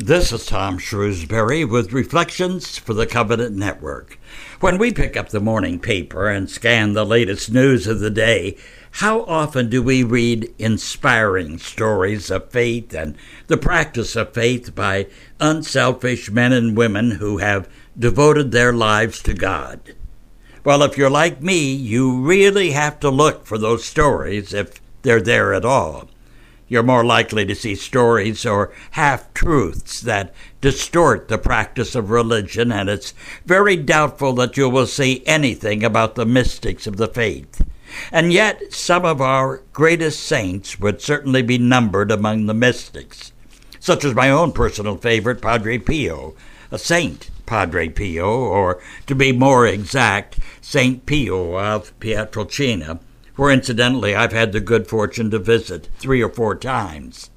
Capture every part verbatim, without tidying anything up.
This is Tom Shrewsbury with Reflections for the Covenant Network. When we pick up the morning paper and scan the latest news of the day, how often do we read inspiring stories of faith and the practice of faith by unselfish men and women who have devoted their lives to God? Well, if you're like me, you really have to look for those stories if they're there at all. You're more likely to see stories or half-truths that distort the practice of religion, and it's very doubtful that you will see anything about the mystics of the faith. And yet, some of our greatest saints would certainly be numbered among the mystics, such as my own personal favorite, Padre Pio, a Saint Padre Pio, or to be more exact, Saint Pio of Pietrelcina, where incidentally I've had the good fortune to visit three or four times.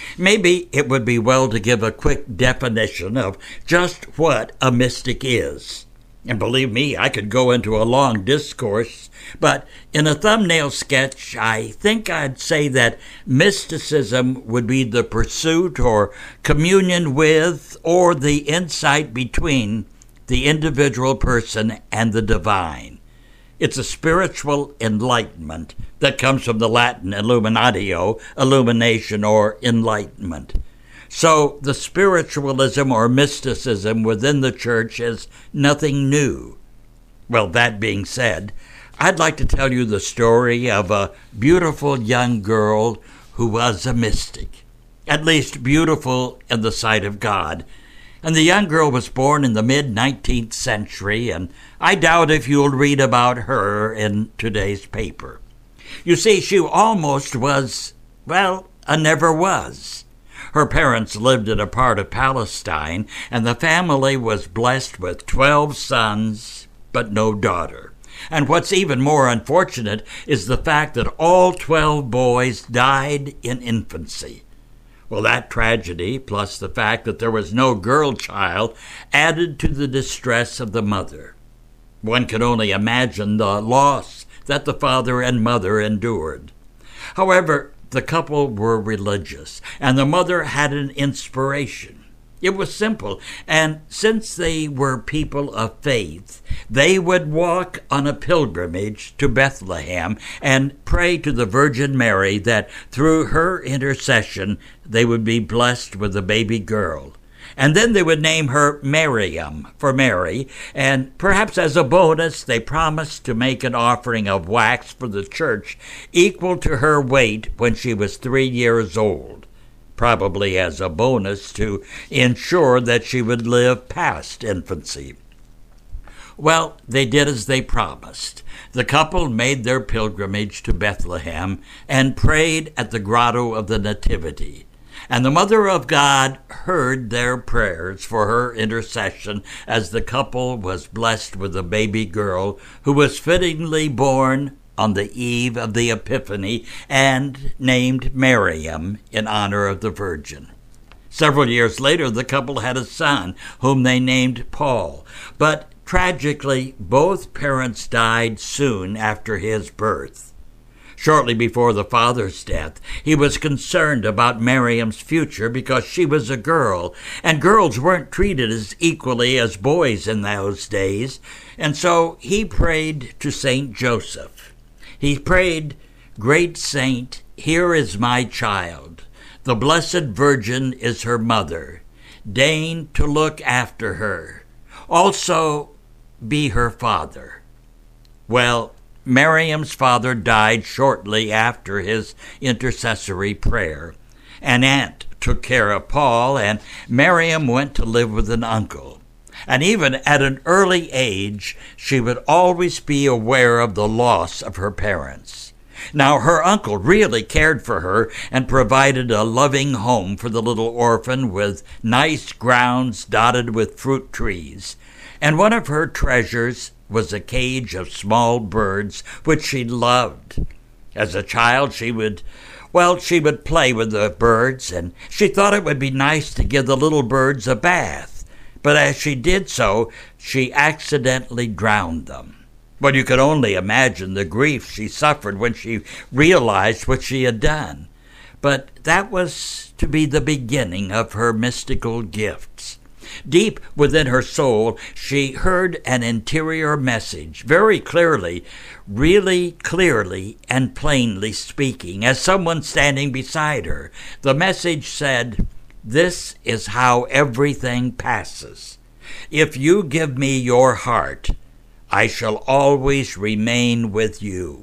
Maybe it would be well to give a quick definition of just what a mystic is. And believe me, I could go into a long discourse, but in a thumbnail sketch, I think I'd say that mysticism would be the pursuit or communion with or the insight between the individual person and the divine. It's a spiritual enlightenment that comes from the Latin illuminatio, illumination or enlightenment. So the spiritualism or mysticism within the church is nothing new. Well, that being said, I'd like to tell you the story of a beautiful young girl who was a mystic, at least beautiful in the sight of God. And the young girl was born in the mid-nineteenth century, and I doubt if you'll read about her in today's paper. You see, she almost was, well, a never was. Her parents lived in a part of Palestine, and the family was blessed with twelve sons, but no daughter. And what's even more unfortunate is the fact that all twelve boys died in infancy. Well, that tragedy, plus the fact that there was no girl child, added to the distress of the mother. One can only imagine the loss that the father and mother endured. However, the couple were religious, and the mother had an inspiration. It was simple, and since they were people of faith, they would walk on a pilgrimage to Bethlehem and pray to the Virgin Mary that through her intercession they would be blessed with a baby girl. And then they would name her Miriam for Mary, and perhaps as a bonus they promised to make an offering of wax for the church equal to her weight when she was three years old. Probably as a bonus to ensure that she would live past infancy. Well, they did as they promised. The couple made their pilgrimage to Bethlehem and prayed at the Grotto of the Nativity. And the Mother of God heard their prayers for her intercession as the couple was blessed with a baby girl who was fittingly born on the eve of the Epiphany and named Miriam in honor of the Virgin. Several years later, the couple had a son whom they named Paul, but tragically, both parents died soon after his birth. Shortly before the father's death, he was concerned about Miriam's future because she was a girl, and girls weren't treated as equally as boys in those days, and so he prayed to Saint Joseph. He prayed, "Great Saint, here is my child. The Blessed Virgin is her mother. Deign to look after her. Also be her father." Well, Miriam's father died shortly after his intercessory prayer. An aunt took care of Paul, and Miriam went to live with an uncle. And even at an early age, she would always be aware of the loss of her parents. Now, her uncle really cared for her and provided a loving home for the little orphan with nice grounds dotted with fruit trees. And one of her treasures was a cage of small birds, which she loved. As a child, she would, well, she would play with the birds, and she thought it would be nice to give the little birds a bath. But as she did so, she accidentally drowned them. But you could only imagine the grief she suffered when she realized what she had done. but that was to be the beginning of her mystical gifts. Deep within her soul, she heard an interior message, very clearly, really clearly and plainly speaking, as someone standing beside her. The message said, "This is how everything passes. If you give me your heart, I shall always remain with you."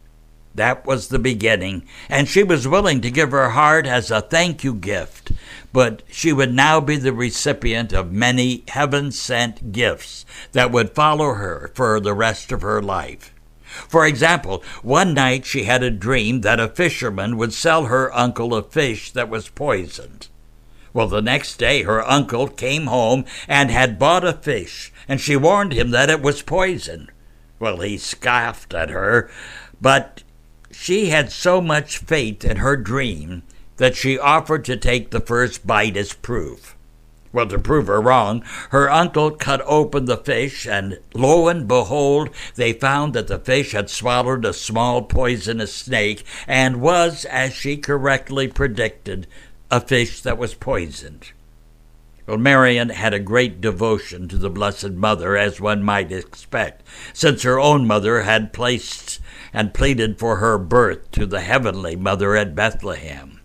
That was the beginning, and she was willing to give her heart as a thank you gift, but she would now be the recipient of many heaven-sent gifts that would follow her for the rest of her life. For example, one night she had a dream that a fisherman would sell her uncle a fish that was poisoned. Well, the next day her uncle came home and had bought a fish, and she warned him that it was poisoned. Well, he scoffed at her, but she had so much faith in her dream that she offered to take the first bite as proof. Well, to prove her wrong, her uncle cut open the fish, and lo and behold, they found that the fish had swallowed a small poisonous snake and was, as she correctly predicted, a fish that was poisoned. Well, Marian had a great devotion to the Blessed Mother, as one might expect, since her own mother had placed and pleaded for her birth to the Heavenly Mother at Bethlehem.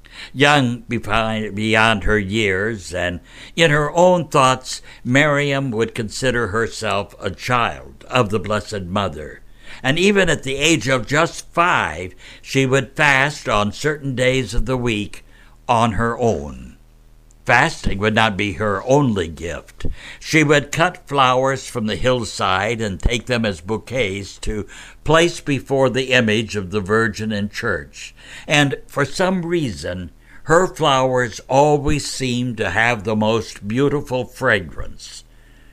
Young beyond her years, and in her own thoughts, Miriam would consider herself a child of the Blessed Mother. And even at the age of just five, she would fast on certain days of the week on her own. Fasting would not be her only gift. She would cut flowers from the hillside and take them as bouquets to place before the image of the Virgin in church. And for some reason, her flowers always seemed to have the most beautiful fragrance.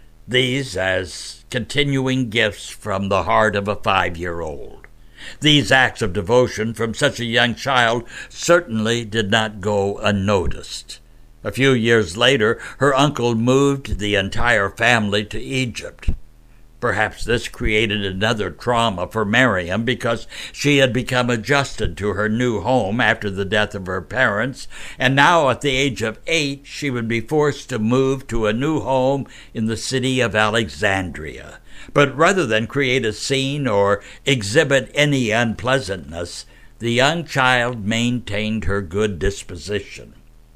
These as continuing gifts from the heart of a five-year-old. These acts of devotion from such a young child certainly did not go unnoticed. A few years later, her uncle moved the entire family to Egypt. Perhaps this created another trauma for Miriam because she had become adjusted to her new home after the death of her parents, and now at the age of eight, she would be forced to move to a new home in the city of Alexandria. But rather than create a scene or exhibit any unpleasantness, the young child maintained her good disposition.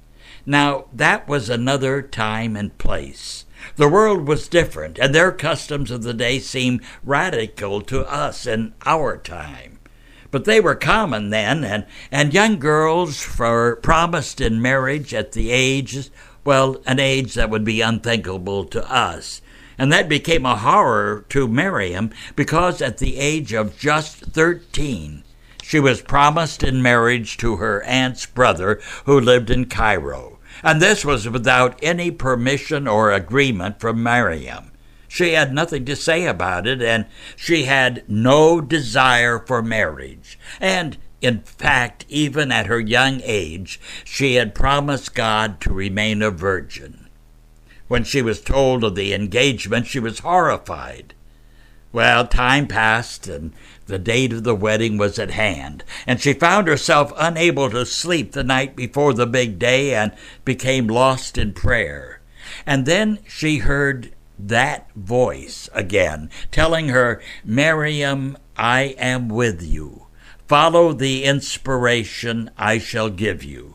Now, that was another time and place. The world was different, and their customs of the day seem radical to us in our time. But they were common then, and, and young girls were promised in marriage at the age, well, an age that would be unthinkable to us. And that became a horror to Miriam because at the age of just thirteen, she was promised in marriage to her aunt's brother who lived in Cairo. And this was without any permission or agreement from Miriam. She had nothing to say about it, and she had no desire for marriage. And, in fact, even at her young age, she had promised God to remain a virgin. When she was told of the engagement, she was horrified. Well, time passed, and the date of the wedding was at hand, and she found herself unable to sleep the night before the big day and became lost in prayer. And then she heard that voice again, telling her, "Miriam, I am with you. Follow the inspiration I shall give you.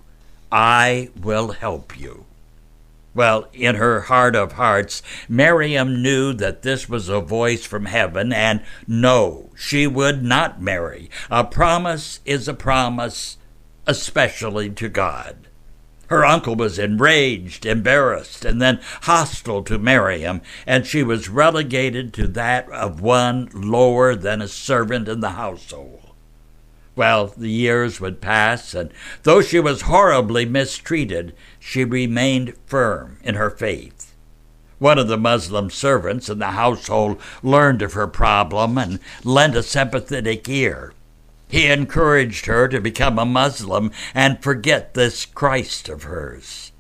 I will help you." Well, in her heart of hearts, Miriam knew that this was a voice from heaven, and no, she would not marry. A promise is a promise, especially to God. Her uncle was enraged, embarrassed, and then hostile to Miriam, and she was relegated to that of one lower than a servant in the household. Well, the years would pass, and though she was horribly mistreated, she remained firm in her faith. One of the Muslim servants in the household learned of her problem and lent a sympathetic ear. He encouraged her to become a Muslim and forget this Christ of hers.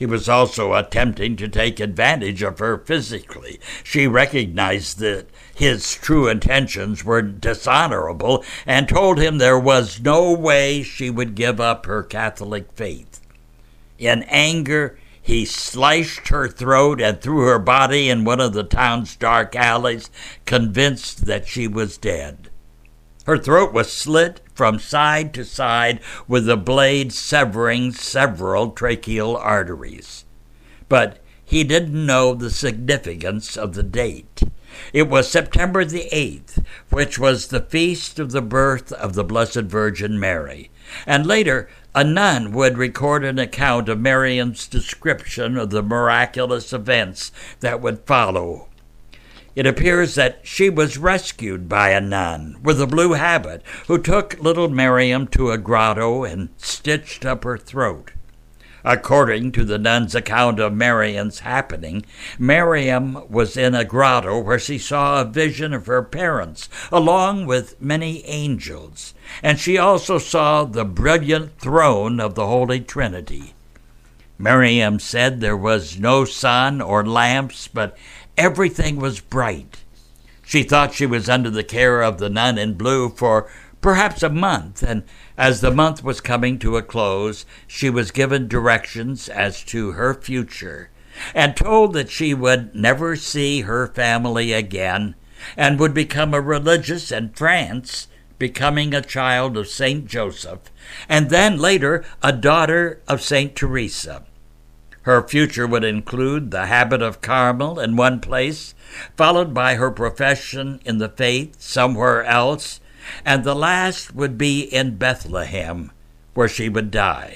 He was also attempting to take advantage of her physically. She recognized that his true intentions were dishonorable and told him there was no way she would give up her Catholic faith. In anger, he sliced her throat and threw her body in one of the town's dark alleys, convinced that she was dead. Her throat was slit from side to side, with the blade severing several tracheal arteries. But he didn't know the significance of the date. It was September the eighth, which was the feast of the birth of the Blessed Virgin Mary. And later, a nun would record an account of Miriam's description of the miraculous events that would follow. It appears that she was rescued by a nun with a blue habit who took little Miriam to a grotto and stitched up her throat. According to the nun's account of Miriam's happening, Miriam was in a grotto where she saw a vision of her parents, along with many angels, and she also saw the brilliant throne of the Holy Trinity. Miriam said there was no sun or lamps, but everything was bright. She thought she was under the care of the nun in blue for perhaps a month, and as the month was coming to a close, she was given directions as to her future, and told that she would never see her family again, and would become a religious in France, becoming a child of Saint Joseph, and then later a daughter of Saint Teresa. Her future would include the habit of Carmel in one place, followed by her profession in the faith somewhere else, and the last would be in Bethlehem, where she would die.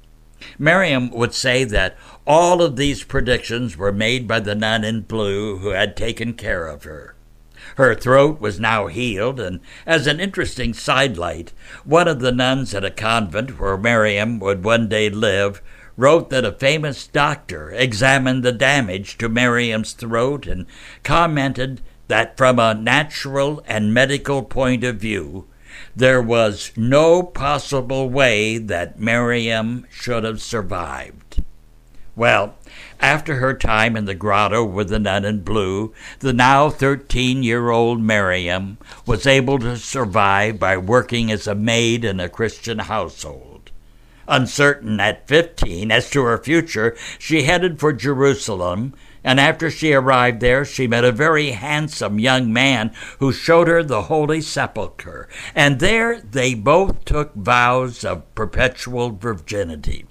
Miriam would say that all of these predictions were made by the nun in blue who had taken care of her. Her throat was now healed, and as an interesting sidelight, one of the nuns at a convent where Miriam would one day live wrote that a famous doctor examined the damage to Miriam's throat and commented that from a natural and medical point of view, there was no possible way that Miriam should have survived. Well, after her time in the grotto with the nun in blue, the now thirteen-year-old Miriam was able to survive by working as a maid in a Christian household. Uncertain at fifteen as to her future, she headed for Jerusalem, and after she arrived there, she met a very handsome young man who showed her the Holy Sepulchre, and there they both took vows of perpetual virginity.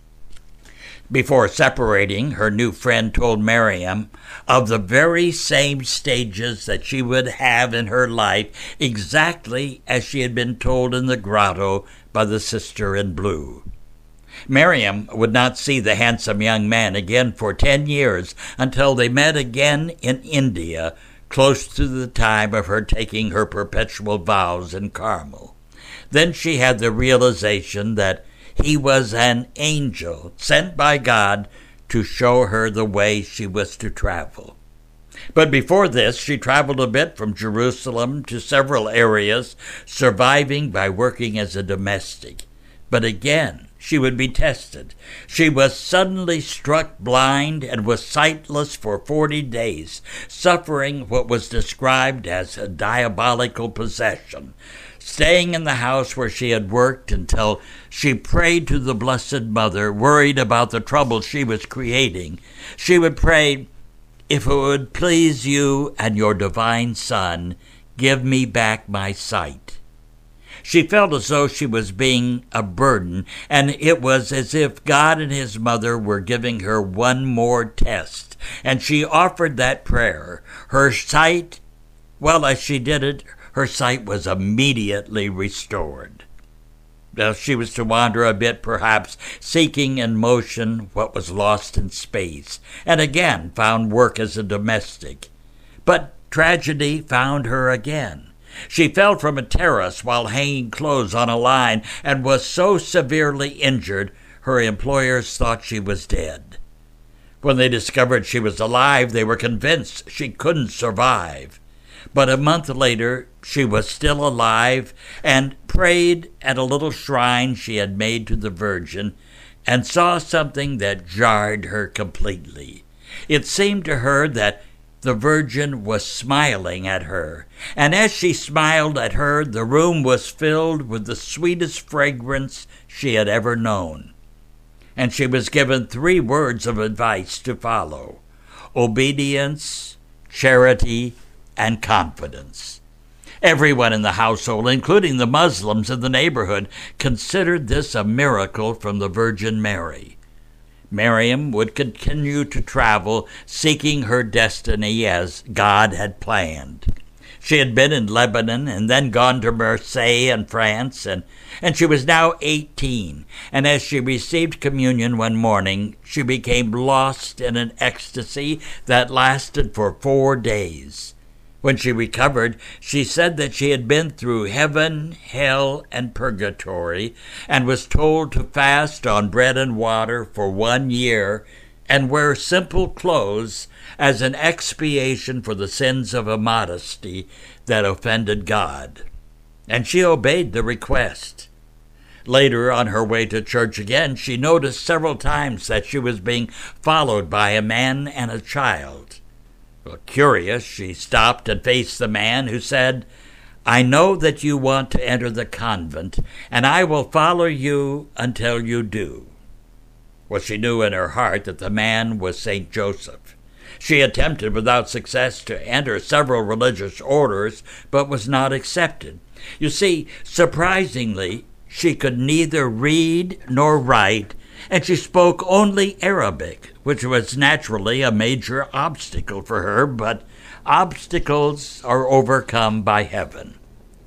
Before separating, her new friend told Miriam of the very same stages that she would have in her life, exactly as she had been told in the grotto by the sister in blue. Miriam would not see the handsome young man again for ten years until they met again in India, close to the time of her taking her perpetual vows in Carmel. Then she had the realization that he was an angel sent by God to show her the way she was to travel. But before this, she traveled a bit from Jerusalem to several areas, surviving by working as a domestic. But again, she would be tested. She was suddenly struck blind and was sightless for forty days, suffering what was described as a diabolical possession, staying in the house where she had worked until she prayed to the Blessed Mother, worried about the trouble she was creating. She would pray, "If it would please you and your divine Son, give me back my sight." She felt as though she was being a burden, and it was as if God and his mother were giving her one more test, and she offered that prayer. Her sight, well, as she did it, her sight was immediately restored. Well, she was to wander a bit, perhaps, seeking in motion what was lost in space, and again found work as a domestic. But tragedy found her again. She fell from a terrace while hanging clothes on a line and was so severely injured her employers thought she was dead. When they discovered she was alive, they were convinced she couldn't survive. But a month later, she was still alive and prayed at a little shrine she had made to the Virgin, and saw something that jarred her completely. It seemed to her that the Virgin was smiling at her, and as she smiled at her, the room was filled with the sweetest fragrance she had ever known. And she was given three words of advice to follow: obedience, charity, and confidence. Everyone in the household, including the Muslims in the neighborhood, considered this a miracle from the Virgin Mary. Miriam would continue to travel, seeking her destiny as God had planned. She had been in Lebanon and then gone to Marseille in France, and, and she was now eighteen. And as she received communion one morning, she became lost in an ecstasy that lasted for four days. When she recovered, she said that she had been through heaven, hell, and purgatory, and was told to fast on bread and water for one year and wear simple clothes as an expiation for the sins of immodesty that offended God. And she obeyed the request. Later, on her way to church again, she noticed several times that she was being followed by a man and a child. Well, curious, she stopped and faced the man, who said, "I know that you want to enter the convent, and I will follow you until you do." Well, she knew in her heart that the man was Saint Joseph. She attempted without success to enter several religious orders, but was not accepted. You see, surprisingly, she could neither read nor write, and she spoke only Arabic, which was naturally a major obstacle for her, but obstacles are overcome by heaven.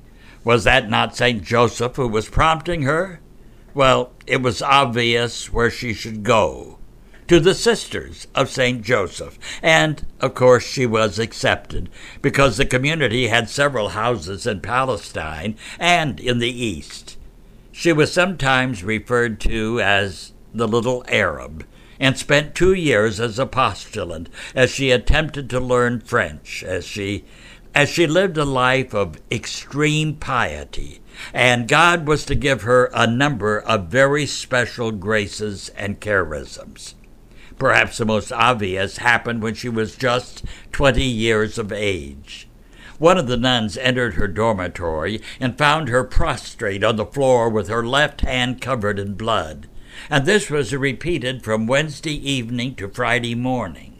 Was that not Saint Joseph who was prompting her? Well, it was obvious where she should go, to the Sisters of Saint Joseph, and, of course, she was accepted, because the community had several houses in Palestine and in the East. She was sometimes referred to as the Little Arab, and spent two years as a postulant as she attempted to learn French, as she as she lived a life of extreme piety, and God was to give her a number of very special graces and charisms. Perhaps the most obvious happened when she was just twenty years of age. One of the nuns entered her dormitory and found her prostrate on the floor with her left hand covered in blood. And this was repeated from Wednesday evening to Friday morning.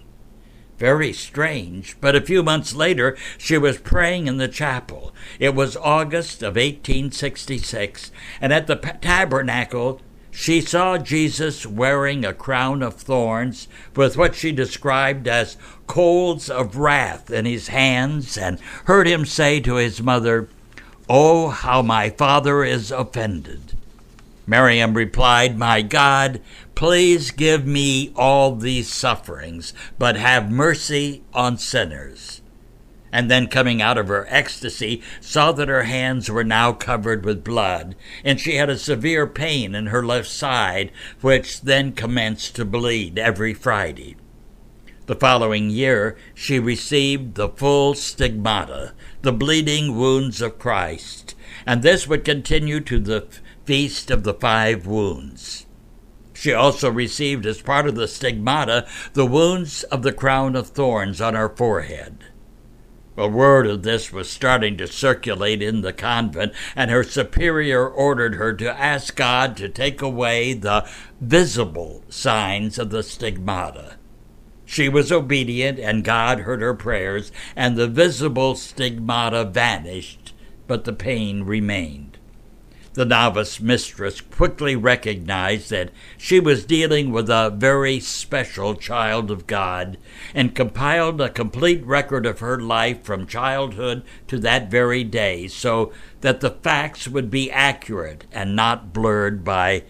Very strange, but a few months later she was praying in the chapel. It was August of eighteen sixty-six, and at the tabernacle she saw Jesus wearing a crown of thorns with what she described as coals of wrath in his hands, and heard him say to his mother, "Oh, how my Father is offended." Miriam replied, "My God, please give me all these sufferings, but have mercy on sinners." And then, coming out of her ecstasy, saw that her hands were now covered with blood, and she had a severe pain in her left side, which then commenced to bleed every Friday. The following year, she received the full stigmata, the bleeding wounds of Christ, and this would continue to the Feast of the Five Wounds. She also received, as part of the stigmata, the wounds of the crown of thorns on her forehead. Well, word of this was starting to circulate in the convent, and her superior ordered her to ask God to take away the visible signs of the stigmata. She was obedient, and God heard her prayers, and the visible stigmata vanished, but the pain remained. The novice mistress quickly recognized that she was dealing with a very special child of God, and compiled a complete record of her life from childhood to that very day, so that the facts would be accurate and not blurred by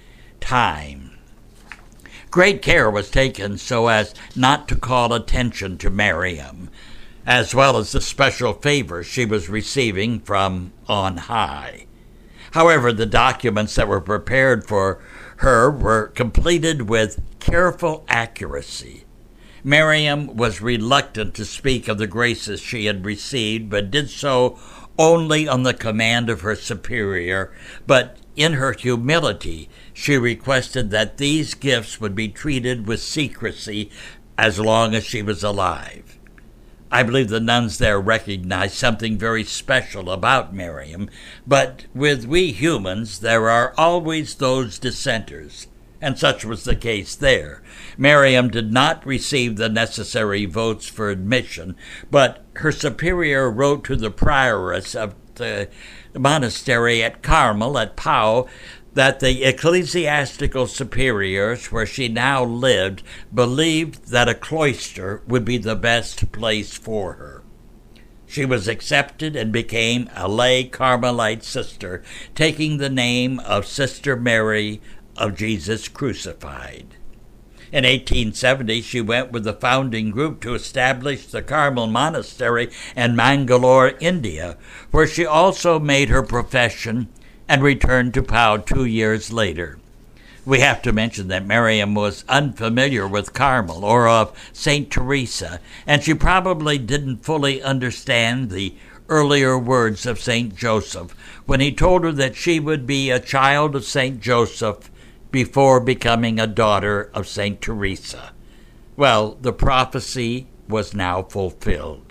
time. Great care was taken so as not to call attention to Miriam, as well as the special favors she was receiving from on high. However, the documents that were prepared for her were completed with careful accuracy. Miriam was reluctant to speak of the graces she had received, but did so only on the command of her superior, but in her humility, she requested that these gifts would be treated with secrecy as long as she was alive. I believe the nuns there recognized something very special about Miriam, but with we humans, there are always those dissenters, and such was the case there. Miriam did not receive the necessary votes for admission, but her superior wrote to the prioress of the monastery at Carmel at Pau that the ecclesiastical superiors where she now lived believed that a cloister would be the best place for her. She was accepted and became a lay Carmelite sister, taking the name of Sister Mary of Jesus Crucified. In eighteen seventy, she went with the founding group to establish the Carmel Monastery in Mangalore, India, where she also made her profession and returned to Pau two years later. We have to mention that Miriam was unfamiliar with Carmel or of Saint Teresa, and she probably didn't fully understand the earlier words of Saint Joseph when he told her that she would be a child of Saint Joseph before becoming a daughter of Saint Teresa. Well, the prophecy was now fulfilled.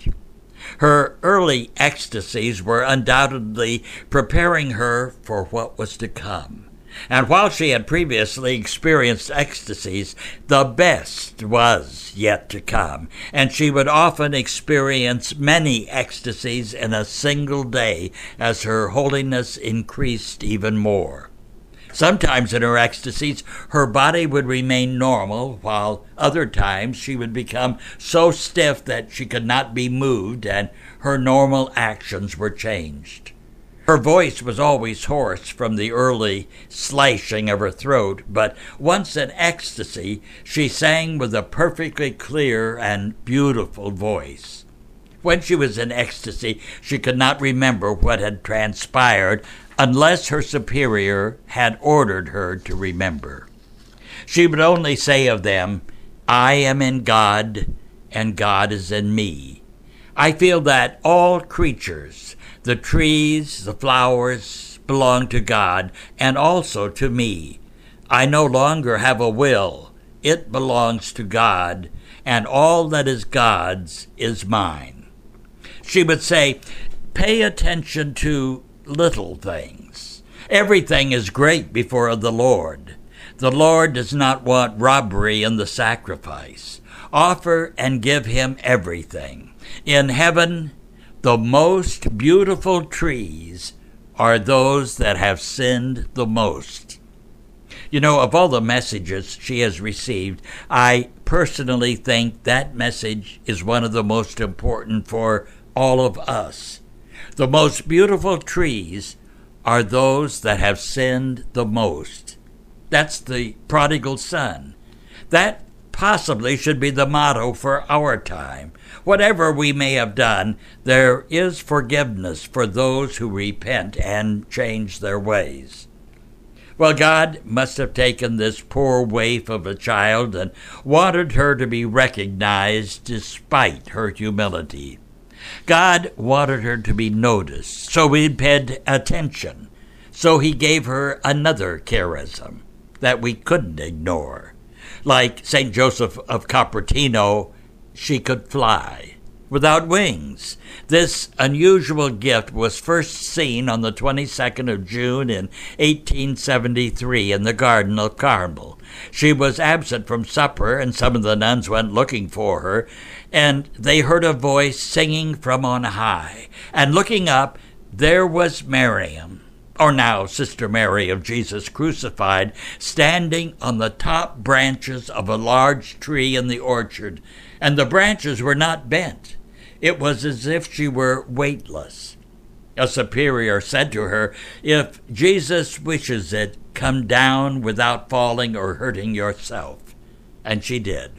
Her early ecstasies were undoubtedly preparing her for what was to come. And while she had previously experienced ecstasies, the best was yet to come, and she would often experience many ecstasies in a single day as her holiness increased even more. Sometimes in her ecstasies, her body would remain normal, while other times she would become so stiff that she could not be moved, and her normal actions were changed. Her voice was always hoarse from the early slashing of her throat, but once in ecstasy, she sang with a perfectly clear and beautiful voice. When she was in ecstasy, she could not remember what had transpired unless her superior had ordered her to remember. She would only say of them, "I am in God, and God is in me. I feel that all creatures, the trees, the flowers, belong to God, and also to me. I no longer have a will. It belongs to God, and all that is God's is mine." She would say, "Pay attention to little things. Everything is great before the Lord. The Lord does not want robbery in the sacrifice. Offer and give him everything. In heaven, the most beautiful trees are those that have sinned the most." You know, of all the messages she has received, I personally think that message is one of the most important for all of us. The most beautiful trees are those that have sinned the most. That's the prodigal son. That possibly should be the motto for our time. Whatever we may have done, there is forgiveness for those who repent and change their ways. Well, God must have taken this poor waif of a child and wanted her to be recognized despite her humility. God wanted her to be noticed, so he paid attention. So he gave her another charism that we couldn't ignore. Like Saint Joseph of Cupertino, she could fly without wings. This unusual gift was first seen on the twenty-second of June in eighteen seventy-three in the Garden of Carmel. She was absent from supper, and some of the nuns went looking for her, and they heard a voice singing from on high. And looking up, there was Miriam, or now Sister Mary of Jesus Crucified, standing on the top branches of a large tree in the orchard, and the branches were not bent. It was as if she were weightless. A superior said to her, "If Jesus wishes it, come down without falling or hurting yourself." And she did.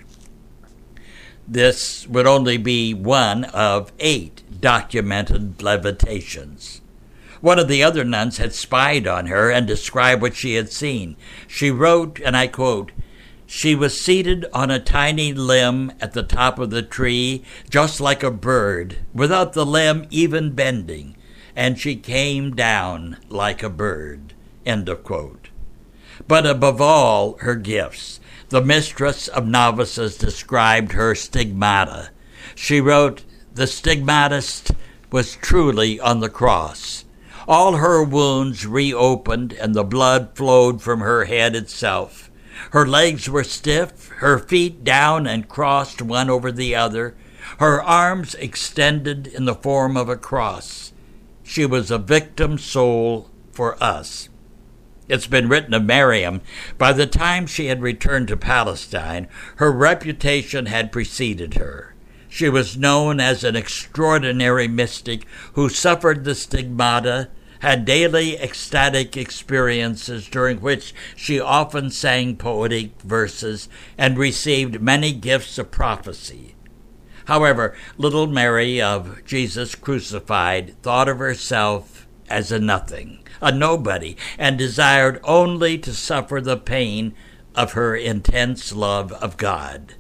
This would only be one of eight documented levitations. One of the other nuns had spied on her and described what she had seen. She wrote, and I quote, "She was seated on a tiny limb at the top of the tree, just like a bird, without the limb even bending, and she came down like a bird. End of quote. But above all her gifts, the mistress of novices described her stigmata. She wrote, "The stigmatist was truly on the cross. All her wounds reopened, and the blood flowed from her head itself. Her legs were stiff, her feet down and crossed one over the other, her arms extended in the form of a cross. She was a victim soul for us." It's been written of Miriam, by the time she had returned to Palestine, her reputation had preceded her. She was known as an extraordinary mystic who suffered the stigmata, had daily ecstatic experiences during which she often sang poetic verses and received many gifts of prophecy. However, little Mary of Jesus Crucified thought of herself as a nothing, a nobody, and desired only to suffer the pain of her intense love of God.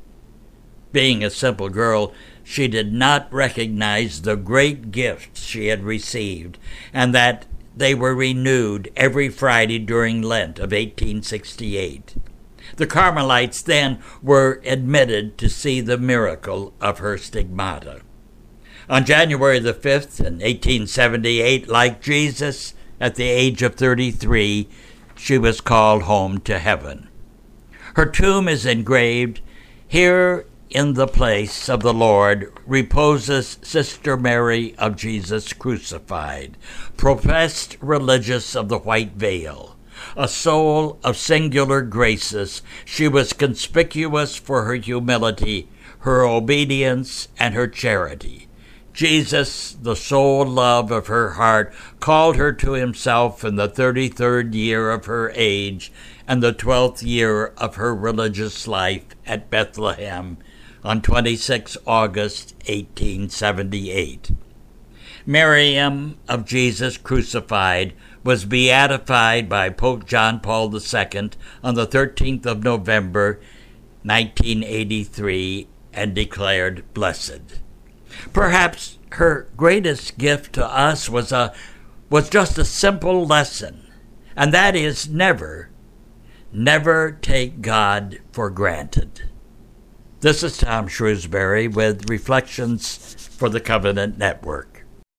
Being a simple girl, she did not recognize the great gifts she had received, and that they were renewed every Friday during Lent of eighteen sixty-eight. The Carmelites then were admitted to see the miracle of her stigmata. On January the fifth in eighteen seventy-eight, like Jesus, at the age of thirty-three, she was called home to heaven. Her tomb is engraved, "Here in the place of the Lord reposes Sister Mary of Jesus Crucified, professed religious of the white veil. A soul of singular graces, she was conspicuous for her humility, her obedience, and her charity. Jesus, the sole love of her heart, called her to himself in the thirty-third year of her age and the twelfth year of her religious life at Bethlehem on the twenty-sixth of August, eighteen seventy-eight. Miriam of Jesus Crucified was beatified by Pope John Paul the Second on the thirteenth of November, nineteen eighty-three, and declared blessed. Perhaps her greatest gift to us was a was just a simple lesson, and that is never, never take God for granted. This is Tom Shrewsbury with Reflections for the Covenant Network.